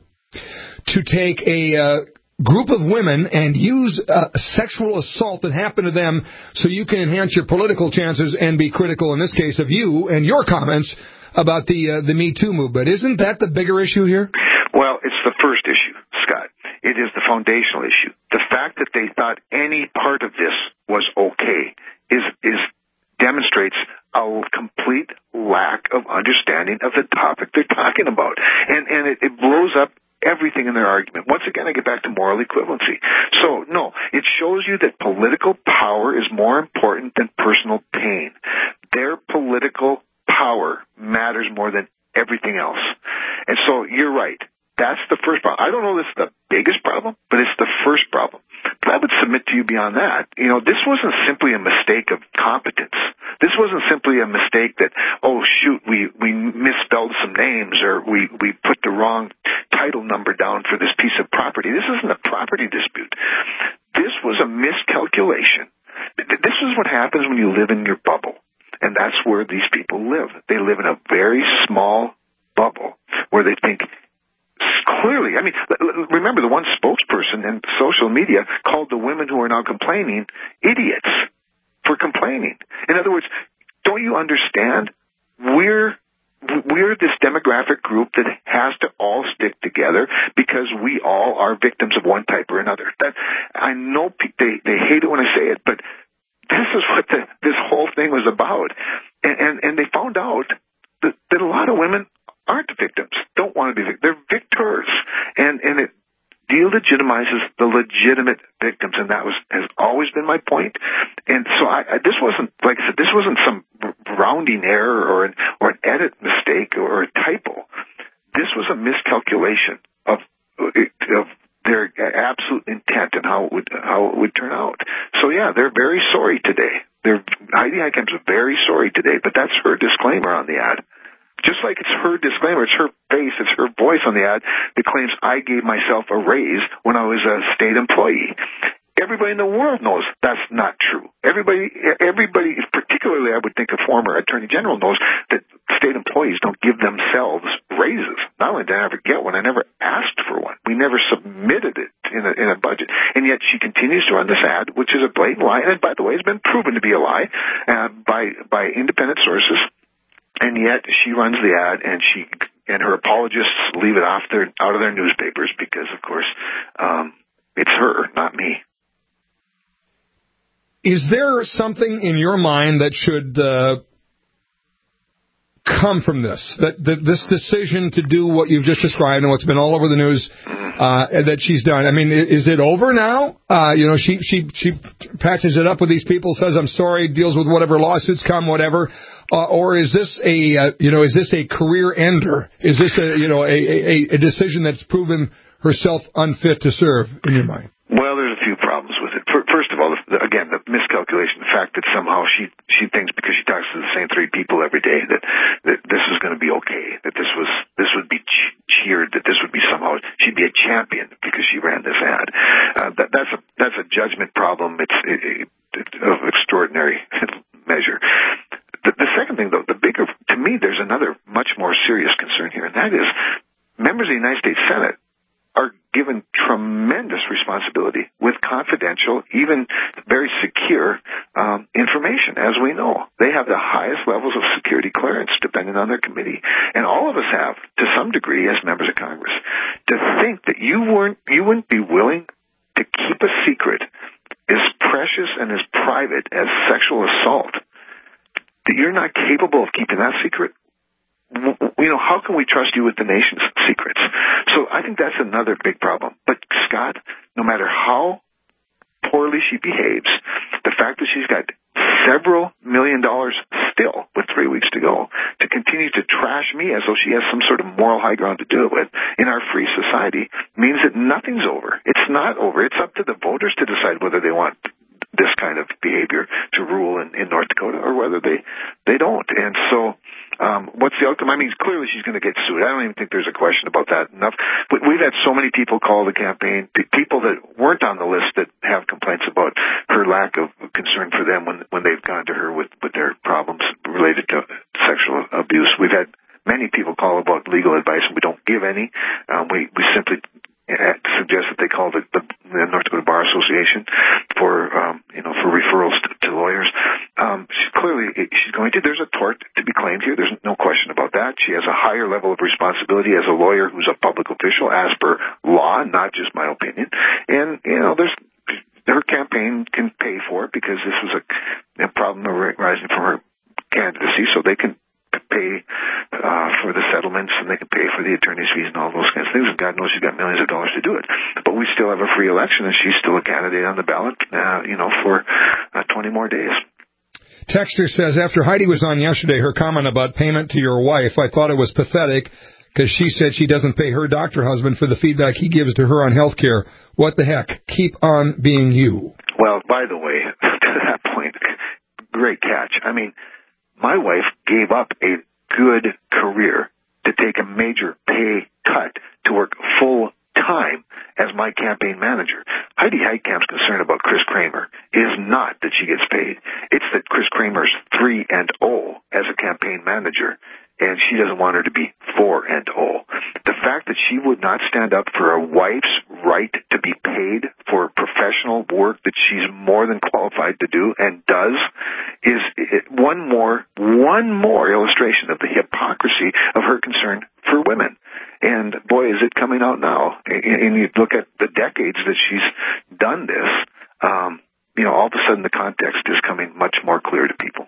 B: to take a uh, group of women and use uh, sexual assault that happened to them so you can enhance your political chances and be critical, in this case, of you and your comments about the uh, the Me Too movement. Isn't that the bigger issue here?
D: Well, it's the first issue, Scott. It is the foundational issue. The fact that they thought any part of this was okay is is demonstrates a complete lack of understanding of the topic they're talking about. And and it, it blows up everything in their argument. Once again, I get back to moral equivalency. So, no, it shows you that political power is more important than personal pain. Their political power matters more than everything else. And so, you're right. That's the first problem. I don't know if it's the biggest problem, but it's the first problem. But I would submit to you beyond that, you know, this wasn't simply a mistake of competence. This wasn't simply a mistake that, oh, shoot, we, we misspelled some names or we, we put the wrong title number down for this piece of property. This isn't a property dispute. This was a miscalculation. This is what happens when you live in your bubble. And that's where these people live. They live in a very small bubble where they think clearly, I mean, remember the one spokesperson in social media called the women who are now complaining idiots for complaining. In other words, don't you understand? We're we're this demographic group that has to all stick together because we all are victims of one type or another. That I know they they hate it when I say it, but this is what the, this whole thing was about, and and, and they found out that, that a lot of women aren't victims, don't want to be victims. They're victors. And, and it delegitimizes the legitimate victims. And that was, has always been my point. And so I, I, this wasn't, like I said, this wasn't some rounding error or an, or an edit mistake or a typo. This was a miscalculation of, of their absolute intent and how it would, how it would turn out. So yeah, they're very sorry today. They're, Heidi Heitkamp's very sorry today, but that's her disclaimer on the ad. Just like it's her disclaimer, it's her face, it's her voice on the ad that claims I gave myself a raise when I was a state employee. Everybody in the world knows that's not true. Everybody, everybody, particularly I would think a former attorney general knows that state employees don't give themselves raises. Not only did I never get one, I never asked for one. We never submitted it in a, in a budget. And yet she continues to run this ad, which is a blatant lie. And by the way, it's been proven to be a lie uh, by by independent sources. And yet she runs the ad, and she and her apologists leave it off their out of their newspapers because, of course, um, It's her, not me.
B: Is there something in your mind that should uh, come from this? That, that this decision to do what you've just described and what's been all over the news uh, that she's done. I mean, is it over now? Uh, you know, she she she patches it up with these people, says I'm sorry, deals with whatever lawsuits come, whatever. Uh, or is this a uh, you know is this a career ender? Is this a you know a, a, a decision that's proven herself unfit to serve in your mind?
D: Well, there's a few problems with it. First of all, the, again, the miscalculation, the fact that somehow she she thinks because she talks to the same three people every day that, that this was going to be okay, that this was this would be cheered, that this would be somehow she'd be a champion because she ran this ad. Uh, that, that's a that's a judgment problem. It's it, it, of extraordinary measure. The, the second thing, though, the bigger to me, there's another much more serious concern here, and that is members of the United States Senate are given tremendous responsibility with confidential, even very secure um, information, as we know. They have the highest levels of security clearance depending on their committee. And all of us have, to some degree, as members of Congress. To think that you weren't, you wouldn't be willing to keep a secret as precious and as private as sexual assault, that you're not capable of keeping that secret, you know, how can we trust you with the nation's secrets? So I think that's another big problem. But, Scott, no matter how poorly she behaves, the fact that she's got several million dollars still with three weeks to go to continue to trash me as though she has some sort of moral high ground to do it with in our free society means that nothing's over. It's not over. It's up to the voters to decide whether they want this kind of behavior to rule in, in North Dakota or whether they, they don't. And so um, what's the outcome? I mean, clearly she's going to get sued. I don't even think there's a question about that enough. But we've had so many people call the campaign, people that weren't on the list that have complaints about her lack of concern for them when when they've gone to her with, with their problems related to sexual abuse. We've had many people call about legal advice, and we don't give any. Um, we, we simply suggest that they call the, the, the North Dakota Bar Association for, um, you know, for referrals to, to lawyers. Um, she's clearly, she's going to, there's a tort to be claimed here. There's no question about that. She has a higher level of responsibility as a lawyer who's a public official as per law, not just my opinion. And, you know, there's, her campaign can pay for it because this was a, a problem arising from her candidacy, so they can pay uh, for the settlements and they can pay for the attorney's fees and all those kinds of things. And God knows she's got millions of dollars to do it. But we still have a free election and she's still a candidate on the ballot, uh, you know, for uh, twenty more days.
B: Texter says, after Heidi was on yesterday, her comment about payment to your wife, I thought it was pathetic because she said she doesn't pay her doctor husband for the feedback he gives to her on health care. What the heck? Keep on being you.
D: Well, by the way, to that point, great catch. I mean, my wife gave up a good career to take a major pay cut to work full time as my campaign manager. Heidi Heitkamp's concern about Chris Kramer is not that she gets paid. It's that Chris Kramer's three and oh as a campaign manager, and she doesn't want her to be four and oh. The fact that she would not stand up for a wife's right to be paid for professional work that she's more than qualified to do and does is one more, one more illustration of the hypocrisy of her concern for women. And boy, is it coming out now. And you look at the decades that she's done this, um, you know, all of a sudden the context is coming much more clear to people.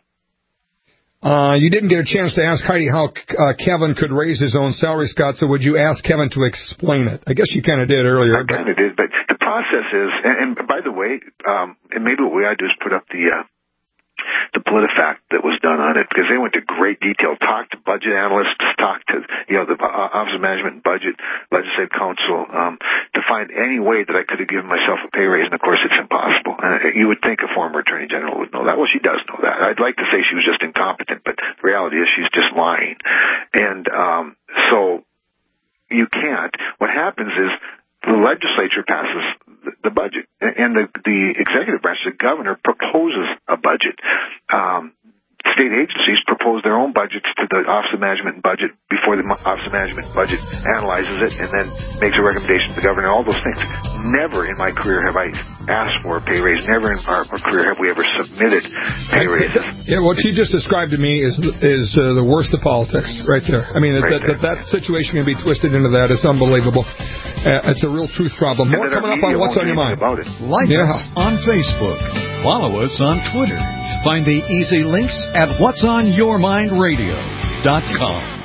B: Uh, you didn't get a chance to ask Heidi how uh, Kevin could raise his own salary, Scott, so would you ask Kevin to explain it? I guess you kind of did earlier.
D: I kind of did, but the process is, and, and by the way, um, and maybe what we ought to do is put up the, uh, the PolitiFact that was done on it, because they went to great detail, talked to budget analysts, talked to, you know, the Office of Management and Budget, Legislative Council, um, to find any way that I could have given myself a pay raise, and of course it's impossible. And you would think a former Attorney General would know that. Well, she does know that. I'd like to say she was just incompetent, but the reality is she's just lying. And, um, so you can't. What happens is the legislature passes the budget, and the, the executive branch, the governor, proposes a budget. Um, state agencies propose their own budgets to the Office of Management and Budget before the Office of Management and Budget analyzes it and then makes a recommendation to the governor, all those things. Never in my career have I asked for a pay raise. Never in our, our career have we ever submitted pay raises.
B: Yeah, what you just described to me is is uh, the worst of politics right there. I mean, right that, that, that situation can be twisted into that. It's unbelievable. Uh, it's a real truth problem. More coming up on What's on Your Mind.
D: About it.
G: Like yeah. us on Facebook. Follow us on Twitter. Find the easy links at whats on your mind radio dot com.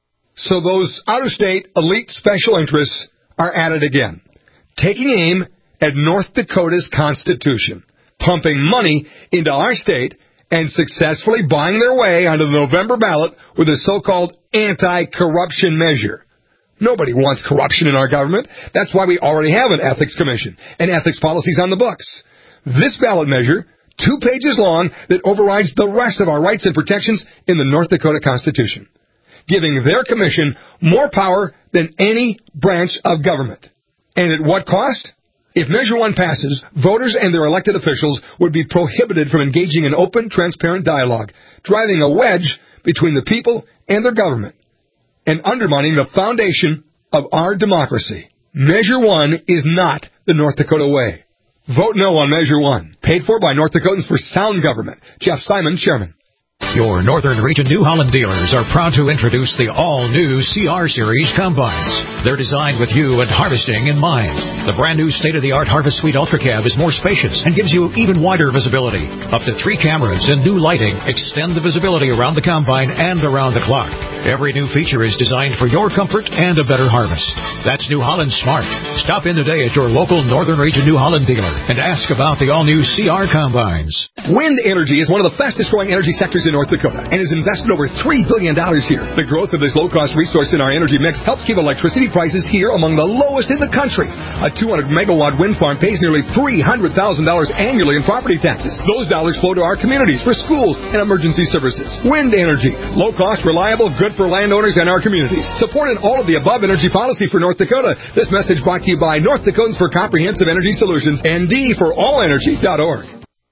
B: So those out-of-state elite special interests are at it again, taking aim at North Dakota's Constitution, pumping money into our state, and successfully buying their way onto the November ballot with a so-called anti-corruption measure. Nobody wants corruption in our government. That's why we already have an ethics commission and ethics policies on the books. This ballot measure, two pages long, that overrides the rest of our rights and protections in the North Dakota Constitution, giving their commission more power than any branch of government. And at what cost? If Measure one passes, voters and their elected officials would be prohibited from engaging in open, transparent dialogue, driving a wedge between the people and their government, and undermining the foundation of our democracy. Measure one is not the North Dakota way. Vote no on Measure one. Paid for by North Dakotans for Sound Government. Jeff Simon, Chairman.
T: Your Northern Region New Holland dealers are proud to introduce the all-new C R Series combines. They're designed with you and harvesting in mind. The brand-new state-of-the-art Harvest Suite Ultra Cab is more spacious and gives you even wider visibility. Up to three cameras and new lighting extend the visibility around the combine and around the clock. Every new feature is designed for your comfort and a better harvest. That's New Holland Smart. Stop in today at your local Northern Region New Holland dealer and ask about the all-new C R combines.
B: Wind energy is one of the fastest-growing energy sectors in North Dakota and has invested over three billion dollars here. The growth of this low-cost resource in our energy mix helps keep electricity prices here among the lowest in the country. A two hundred megawatt wind farm pays nearly three hundred thousand dollars annually in property taxes. Those dollars flow to our communities for schools and emergency services. Wind energy, low-cost, reliable, good for landowners and our communities. Supporting all of the above energy policy for North Dakota. This message brought to you by North Dakotans for Comprehensive Energy Solutions and D for all energy dot org.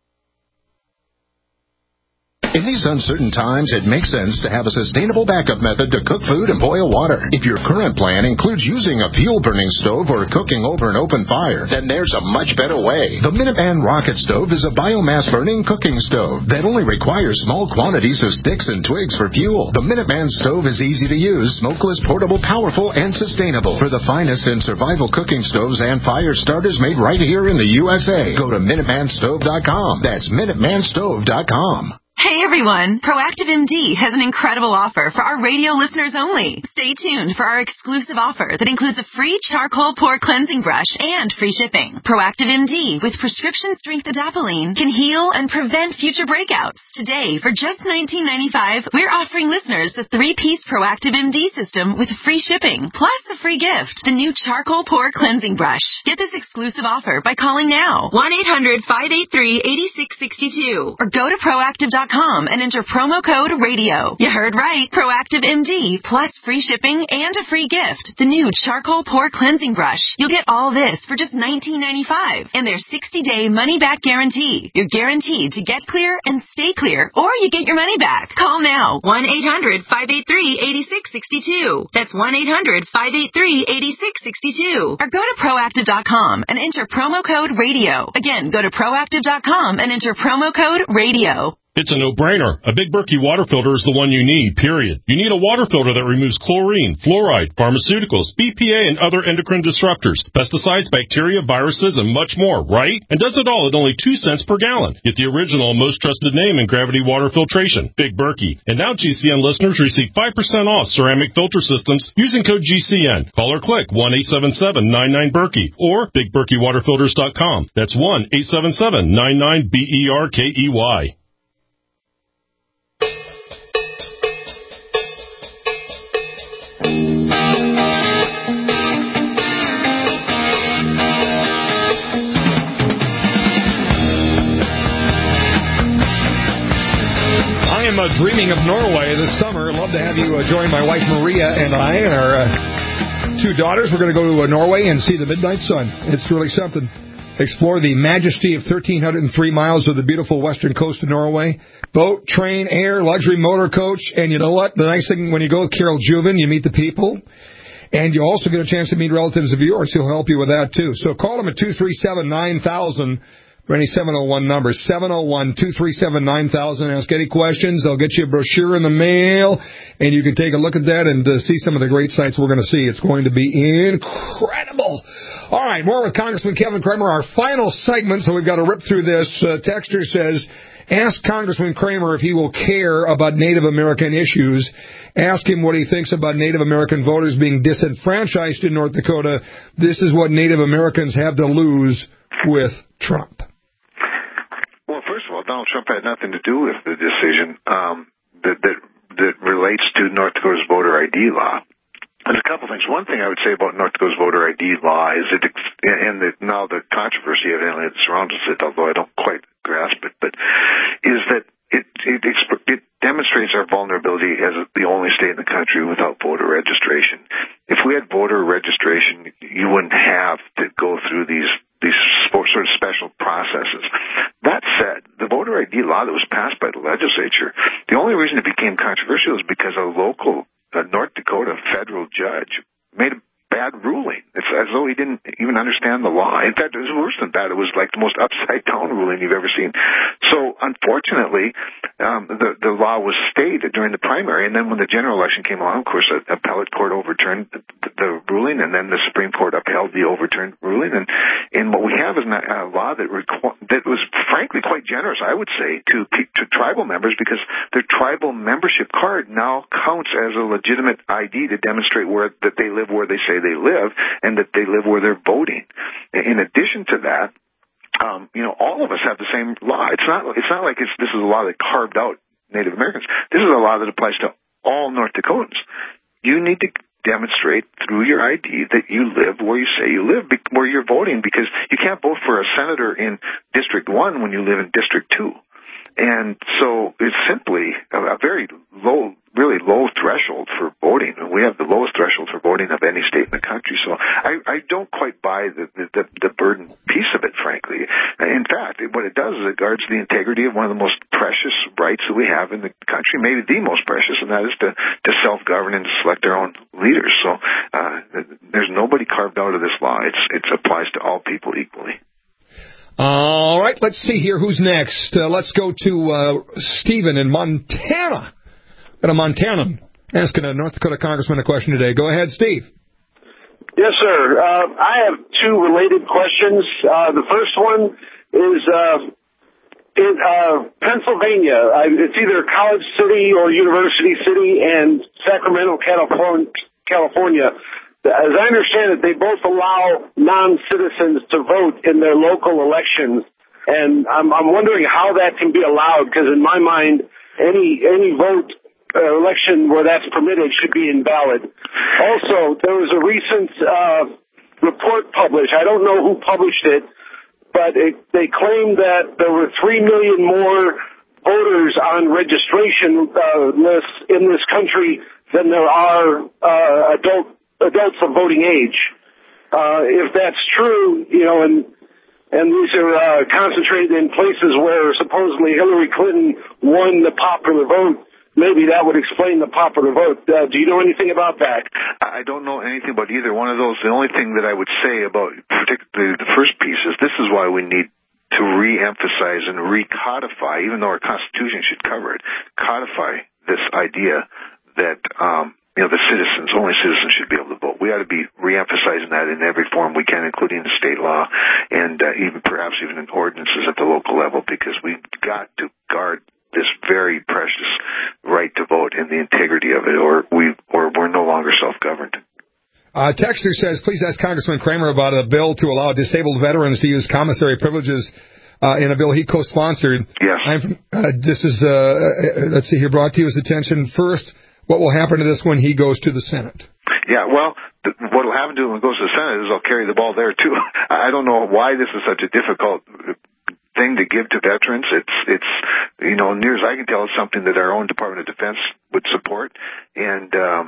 U: In these uncertain times, it makes sense to have a sustainable backup method to cook food and boil water. If your current plan includes using a fuel-burning stove or cooking over an open fire, then there's a much better way. The Minuteman Rocket Stove is a biomass-burning cooking stove that only requires small quantities of sticks and twigs for fuel. The Minuteman Stove is easy to use, smokeless, portable, powerful, and sustainable. For the finest in survival cooking stoves and fire starters made right here in the U S A, go to Minuteman Stove dot com. That's Minuteman Stove dot com.
V: Hey everyone! Proactive M D has an incredible offer for our radio listeners only. Stay tuned for our exclusive offer that includes a free charcoal pore cleansing brush and free shipping. Proactive M D with prescription strength adapalene can heal and prevent future breakouts. Today, for just nineteen ninety-five dollars, we're offering listeners the three-piece Proactive M D system with free shipping, plus a free gift, the new charcoal pore cleansing brush. Get this exclusive offer by calling now, one eight hundred, five eight three, eight six six two, or go to proactive dot com and enter promo code radio. You heard right. Proactive M D plus free shipping and a free gift. The new charcoal pore cleansing brush. You'll get all this for just nineteen ninety-five dollars and their sixty day money back guarantee. You're guaranteed to get clear and stay clear, or you get your money back. Call now. one eight hundred, five eight three, eight six six two. That's one eight hundred, five eight three, eight six six two. Or go to proactive dot com and enter promo code radio. Again, go to proactive dot com and enter promo code radio.
W: It's a no-brainer. A Big Berkey water filter is the one you need, period. You need a water filter that removes chlorine, fluoride, pharmaceuticals, B P A, and other endocrine disruptors, pesticides, bacteria, viruses, and much more, right? And does it all at only two cents per gallon. Get the original, most trusted name in gravity water filtration, Big Berkey. And now G C N listeners receive five percent off ceramic filter systems using code G C N. Call or click one eight seven seven, nine nine, Berkey or big berkey water filters dot com. That's one eight seven seven, nine nine, B E R K E Y.
B: I am uh, dreaming of Norway this summer. I'd love to have you uh, join my wife Maria and I and our uh, two daughters. We're going to go to uh, Norway and see the midnight sun. It's really something. Explore the majesty of one thousand three hundred three miles of the beautiful western coast of Norway. Boat, train, air, luxury motor coach. And you know what? The nice thing, when you go with Carol Juven, you meet the people. And you also get a chance to meet relatives of yours who'll help you with that, too. So call them at two three seven, nine thousand for any seven oh one number. seven oh one, two three seven, nine thousand. Ask any questions. They'll get you a brochure in the mail. And you can take a look at that and uh, see some of the great sites we're going to see. It's going to be incredible. All right, more with Congressman Kevin Cramer, our final segment, so we've got to rip through this. Uh, Texter says, ask Congressman Cramer if he will care about Native American issues. Ask him what he thinks about Native American voters being disenfranchised in North Dakota. This is what Native Americans have to lose with Trump.
D: Well, first of all, Donald Trump had nothing to do with the decision um, that, that, that relates to North Dakota's voter I D law. There's a couple things. One thing I would say about North Dakota's voter I D law is it, and the, now the controversy evidently that surrounds it, although I don't quite grasp it, but is that it, it, it demonstrates our vulnerability as the only state in the country without voter registration. If we had voter registration, you wouldn't have to go through these these sort of special processes. That said, the voter I D law that was passed by the legislature, the only reason it became controversial is because a local a North Dakota federal judge made a bad ruling. It's as though he didn't even understand the law. In fact, it was worse than that. It was like the most upside-down ruling you've ever seen. So, unfortunately, um, the, the law was stayed during the primary, and then when the general election came along, of course, the appellate court overturned the, the ruling, and then the Supreme Court upheld the overturned ruling. And, and what we have is a law that requ- that was, frankly, quite generous, I would say, to to tribal members, because their tribal membership card now counts as a legitimate I D to demonstrate where that they live where they say they live, and that they live where they're voting. In addition to that, um, you know, all of us have the same law. It's not. It's not like it's, this is a law that carved out Native Americans. This is a law that applies to all North Dakotans. You need to demonstrate through your I D that you live where you say you live, where you're voting, because you can't vote for a senator in District One when you live in District Two. And so it's simply a, a very low, really low threshold for voting. We have the lowest threshold for voting of any state in the country. So I, I don't quite buy the, the, the burden piece of it, frankly. In fact, what it does is it guards the integrity of one of the most precious rights that we have in the country, maybe the most precious, and that is to, to self-govern and to select our own leaders. So uh, there's nobody carved out of this law. It's, it applies to all people equally.
B: All right, let's see here. Who's next? Uh, let's go to uh, Stephen in Montana. Got a Montanan asking a North Dakota congressman a question today. Go ahead, Steve.
C: Yes, sir. Uh, I have two related questions. Uh, the first one is uh, in uh, Pennsylvania. I, it's either College City or University City and Sacramento, California. California. As I understand it, they both allow non-citizens to vote in their local elections, and I'm, I'm wondering how that can be allowed, because in my mind, any any vote uh, election where that's permitted should be invalid. Also, there was a recent uh, report published. I don't know who published it, but it, they claimed that there were three million more voters on registration uh, lists in this country than there are uh, adult adults of voting age. Uh, if that's true, you know, and and these are uh, concentrated in places where supposedly Hillary Clinton won the popular vote, maybe that would explain the popular vote. Uh, do you know anything about that?
D: I don't know anything about either one of those. The only thing that I would say about particularly the first piece is this is why we need to re-emphasize and recodify, even though our Constitution should cover it, codify this idea that um, you know, the citizens, only citizens should be able to vote. We ought to be re-emphasizing that in every form we can, including the state law and uh, even perhaps even in ordinances at the local level, because we've got to guard this very precious right to vote and the integrity of it, or we or we're no longer self-governed.
B: Uh, Texter says, please ask Congressman Cramer about a bill to allow disabled veterans to use commissary privileges uh, in a bill he co-sponsored.
D: Yes.
B: I'm from, uh, this is, uh, uh, let's see here, brought to his attention first. What will happen to this when he goes to the Senate?
D: Yeah, well, th- what will happen to him when he goes to the Senate is I'll carry the ball there, too. I don't know why this is such a difficult thing to give to veterans. It's, it's you know, near as I can tell, it's something that our own Department of Defense would support. And, um,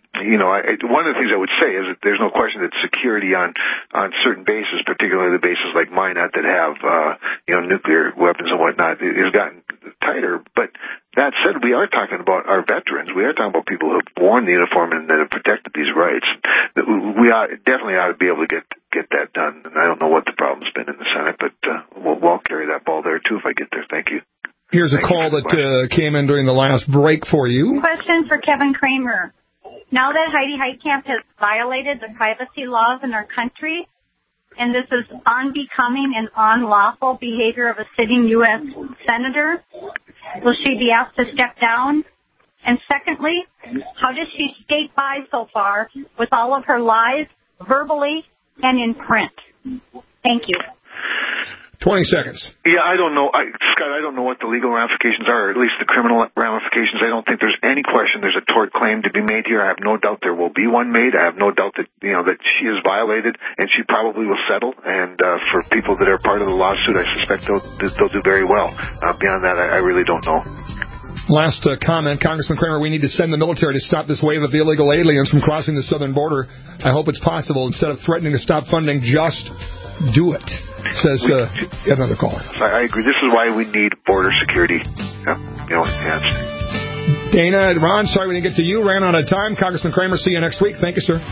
D: you know, I, one of the things I would say is that there's no question that security on, on certain bases, particularly the bases like Minot that have, uh, you know, nuclear weapons and whatnot, has gotten tighter. But that said, we are talking about our veterans. We are talking about people who have worn the uniform and that have protected these rights. We ought, definitely ought to be able to get get that done. And I don't know what the problem's been in the Senate, but uh, we'll, we'll carry that ball there, too, if I get there. Thank you.
B: Here's a
D: Thank
B: call that uh, came in during the last break for you.
E: Question for Kevin Kramer. Now that Heidi Heitkamp has violated the privacy laws in our country, and this is unbecoming and unlawful behavior of a sitting U S senator, will she be asked to step down? And secondly, how does she skate by so far with all of her lies, verbally and in print? Thank you.
B: twenty seconds.
D: Yeah, I don't know. I, Scott, I don't know what the legal ramifications are, or at least the criminal ramifications. I don't think there's any question there's a tort claim to be made here. I have no doubt there will be one made. I have no doubt that, you know, that she is violated, and she probably will settle. And uh, for people that are part of the lawsuit, I suspect they'll, they'll do very well. Uh, beyond that, I, I really don't know.
B: Last uh, comment, Congressman Kramer, we need to send the military to stop this wave of illegal aliens from crossing the southern border. I hope it's possible. Instead of threatening to stop funding, just do it, says uh, another caller.
D: I, I agree. This is why we need border security, uh, you know, enhanced.
B: Dana, Ron, sorry we didn't get to you. Ran out of time. Congressman Kramer, see you next week. Thank you, sir.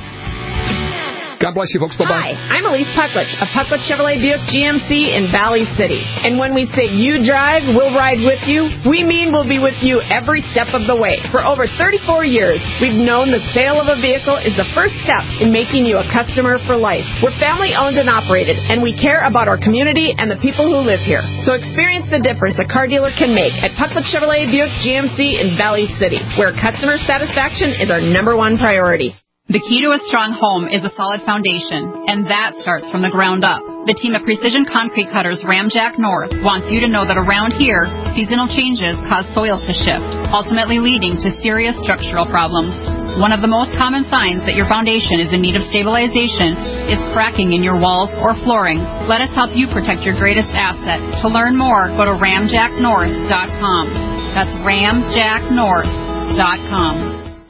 B: God bless you, folks. Bye-bye.
H: Hi, I'm Elise Pucklich of Pucklich Chevrolet Buick G M C in Valley City. And when we say you drive, we'll ride with you, we mean we'll be with you every step of the way. For over thirty-four years, we've known the sale of a vehicle is the first step in making you a customer for life. We're family-owned and operated, and we care about our community and the people who live here. So experience the difference a car dealer can make at Pucklich Chevrolet Buick G M C in Valley City, where customer satisfaction is our number one priority.
I: The key to a strong home is a solid foundation, and that starts from the ground up. The team of Precision Concrete Cutters Ramjack North wants you to know that around here, seasonal changes cause soil to shift, ultimately leading to serious structural problems. One of the most common signs that your foundation is in need of stabilization is cracking in your walls or flooring. Let us help you protect your greatest asset. To learn more, go to ramjack north dot com. That's ramjack north dot com.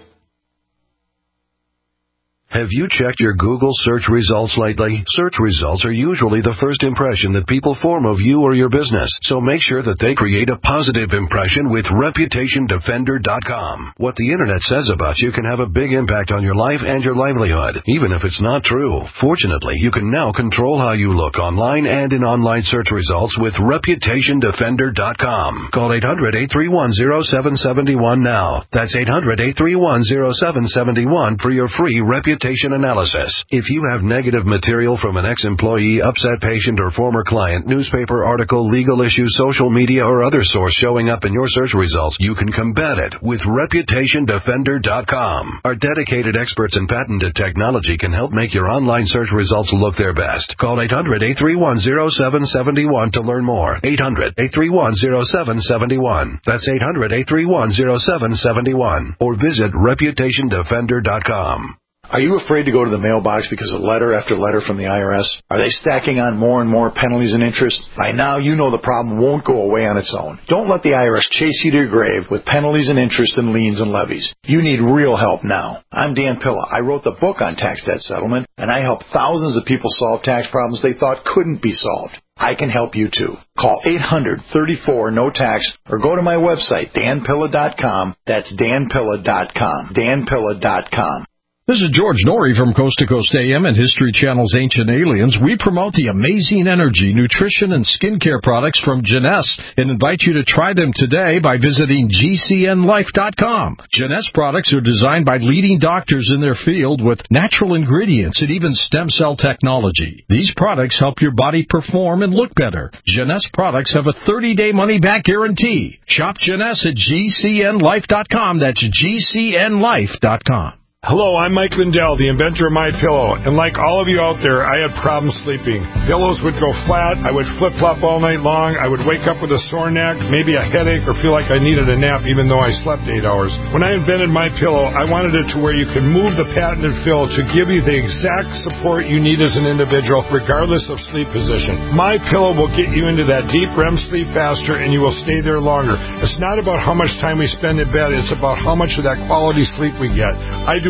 X: Have you checked your Google search results lately? Search results are usually the first impression that people form of you or your business, so make sure that they create a positive impression with reputation defender dot com. What the Internet says about you can have a big impact on your life and your livelihood, even if it's not true. Fortunately, you can now control how you look online and in online search results with reputation defender dot com. Call eight hundred, eight three one, zero seven seven one now. That's eight hundred, eight three one, zero seven seven one for your free reputation analysis. If you have negative material from an ex-employee, upset patient, or former client, newspaper article, legal issue, social media, or other source showing up in your search results, you can combat it with reputation defender dot com. Our dedicated experts in patented technology can help make your online search results look their best. Call eight hundred, eight three one, zero seven seven one to learn more. eight hundred, eight three one, zero seven seven one. That's eight hundred, eight three one, zero seven seven one. Or visit reputation defender dot com.
Y: Are you afraid to go to the mailbox because of letter after letter from the I R S? Are they stacking on more and more penalties and interest? By now, you know the problem won't go away on its own. Don't let the I R S chase you to your grave with penalties and interest and liens and levies. You need real help now. I'm Dan Pilla. I wrote the book on tax debt settlement, and I help thousands of people solve tax problems they thought couldn't be solved. I can help you too. Call eight hundred, thirty-four, no tax or go to my website, dan pilla dot com. That's dan pilla dot com. dan pilla dot com.
T: This is George Norrie from Coast to Coast A M and History Channel's Ancient Aliens. We promote the amazing energy, nutrition, and skincare products from Jeunesse and invite you to try them today by visiting G C N life dot com. Jeunesse products are designed by leading doctors in their field with natural ingredients and even stem cell technology. These products help your body perform and look better. Jeunesse products have a thirty-day money-back guarantee. Shop Jeunesse at G C N life dot com. That's G C N life dot com.
Z: Hello, I'm Mike Lindell, the inventor of MyPillow, and like all of you out there, I had problems sleeping. Pillows would go flat, I would flip-flop all night long, I would wake up with a sore neck, maybe a headache, or feel like I needed a nap even though I slept eight hours. When I invented MyPillow, I wanted it to where you could move the patented fill to give you the exact support you need as an individual, regardless of sleep position. MyPillow will get you into that deep R E M sleep faster, and you will stay there longer. It's not about how much time we spend in bed, it's about how much of that quality sleep we get. I do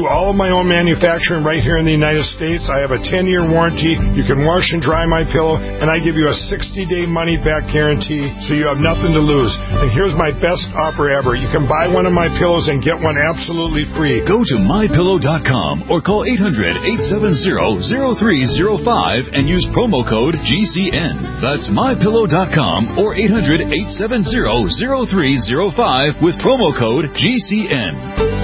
Z: do all of my own manufacturing right here in the United States. I have a ten-year warranty. You can wash and dry my pillow, and I give you a sixty-day money-back guarantee, so you have nothing to lose. And here's my best offer ever. You can buy one of my pillows and get one absolutely free.
A: Go to my pillow dot com or call eight hundred, eight seven zero, zero three zero five and use promo code G C N. That's my pillow dot com or eight hundred, eight seven zero, zero three zero five with promo code G C N.